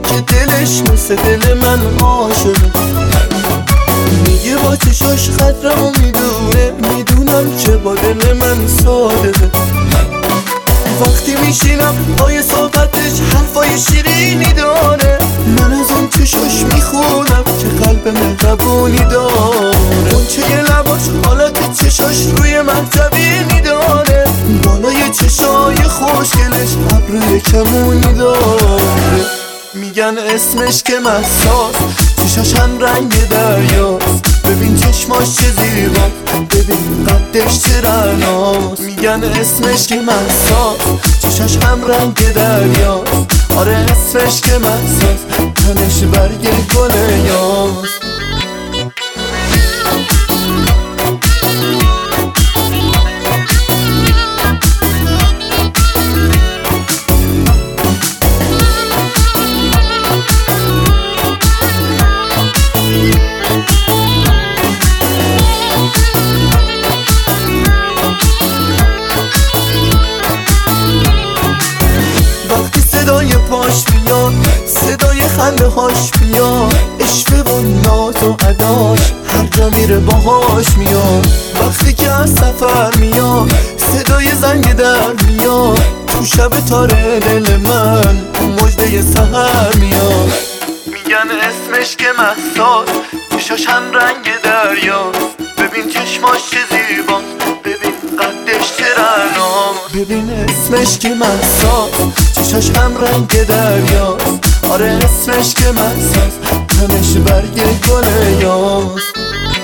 که دلش مثل دل من عاشقه. میگه با چشاش خطرمو میدونه، میدونم که با دل من صادقه. وقتی میشینم پای صحبتش حرفای شیرینی داره، من از اون چشاش میخونم که قلب مهربونی داره. غنچه لباش حالت چشاش روی من طبیعی داره، بالای چشای خوشگلش ابروی کمونی داره. میگن اسمش که مساس، چشاش هم رنگ دریاست. ببین چشماش چه زیباست، ببین قدش چه رعناست. میگن اسمش که مساس، چشاش هم رنگ دریاست. آره اسمش که مساس، تنش برگ گل یاست. صدای پاش میاد، صدای خنده هاش میاد، اشوه و ناز و اداش هر جا میره باهاش میاد. وقتی که از سفر میاد، صدای زنگ در میاد، تو شب تاره دل من مژده سحر میاد. میگن اسمش که مساس، چشاش هم رنگ دریاست. ببین چشماش چه زیباست، ببین قدش چه رعناست. ببین اسمش که مساس، چشاش هم رنگ دریاست. آره اسمش که مساس، تنش برگ گل یاست.